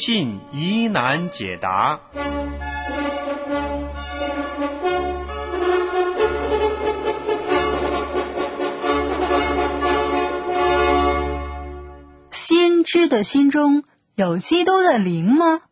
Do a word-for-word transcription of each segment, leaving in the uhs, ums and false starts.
信疑难解答。 先知的心中有基督的灵吗？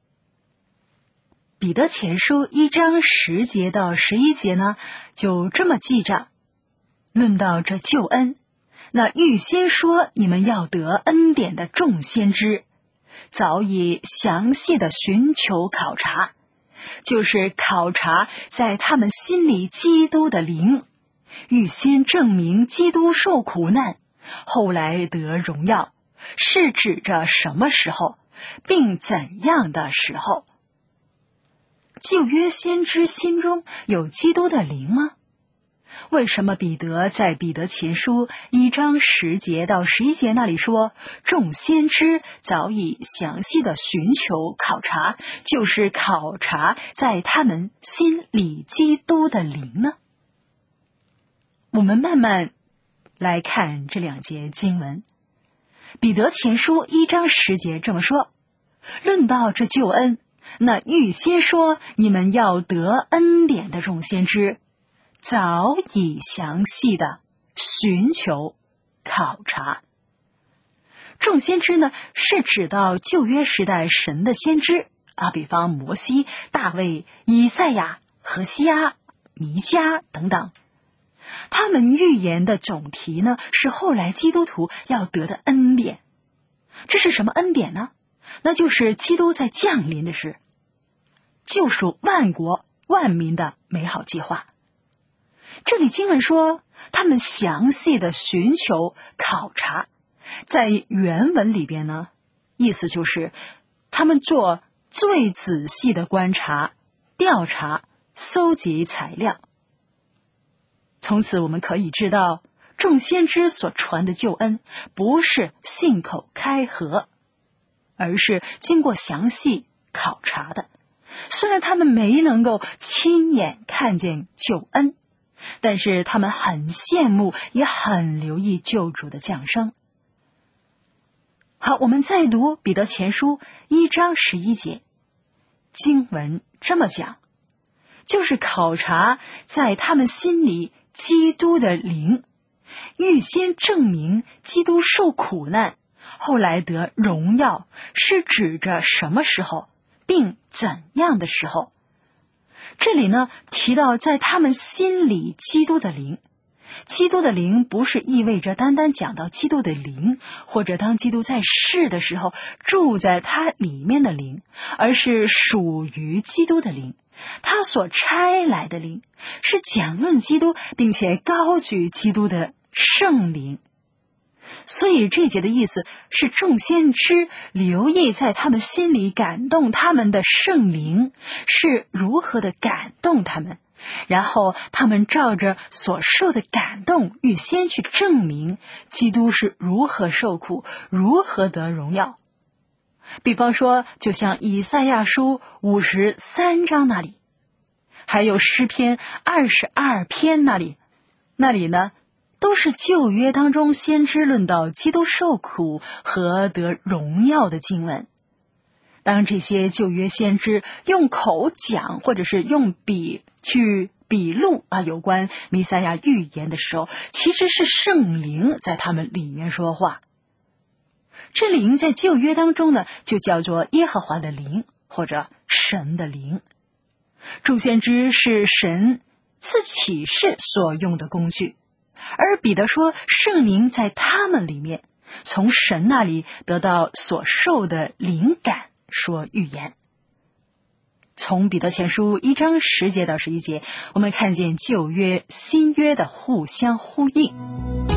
彼得前书一章十节到十一节呢，就这么记着，论到这救恩，那预先说你们要得恩典的众先知，早已详细的寻求考察，就是考察在他们心里基督的灵，预先证明基督受苦难，后来得荣耀，是指着什么时候，并怎样的时候。旧约先知心中有基督的灵吗？为什么彼得在彼得前书一章十节到十一节那里说，众先知早已详细的寻求考察，就是考察在他们心里基督的灵呢？我们慢慢来看这两节经文。彼得前书一章十节这么说，论到这救恩，那预先说你们要得恩典的众先知，早已详细的寻求考察。众先知呢，是指到旧约时代神的先知啊，比方摩西、大卫、以赛亚、何西阿、弥迦等等。他们预言的总题呢，是后来基督徒要得的恩典。这是什么恩典呢？那就是基督在降临的时，救赎万国万民的美好计划。这里经文说，他们详细的寻求考察，在原文里边呢，意思就是他们做最仔细的观察、调查、搜集材料。从此我们可以知道，众先知所传的救恩不是信口开河，而是经过详细考察的。虽然他们没能够亲眼看见救恩，但是他们很羡慕，也很留意救主的降生。好，我们再读彼得前书一章十一节，经文这么讲，就是考察在他们心里基督的灵，预先证明基督受苦难，后来得荣耀，是指着什么时候，并怎样的时候。这里呢，提到在他们心里基督的灵，基督的灵不是意味着单单讲到基督的灵，或者当基督在世的时候住在他里面的灵，而是属于基督的灵，他所差来的灵，是讲论基督并且高举基督的圣灵。所以这节的意思是，众先知留意在他们心里感动他们的圣灵是如何的感动他们，然后他们照着所受的感动预先去证明基督是如何受苦，如何得荣耀。比方说，就像以赛亚书五十三章那里，还有诗篇二十二篇那里，那里呢都是旧约当中先知论到基督受苦和得荣耀的经文。当这些旧约先知用口讲，或者是用笔去笔录啊有关弥赛亚预言的时候，其实是圣灵在他们里面说话。这灵在旧约当中呢，就叫做耶和华的灵，或者神的灵。众先知是神赐启示所用的工具，而彼得说圣灵在他们里面，从神那里得到所受的灵感说预言。从彼得前书一章十节到十一节，我们看见旧约新约的互相呼应。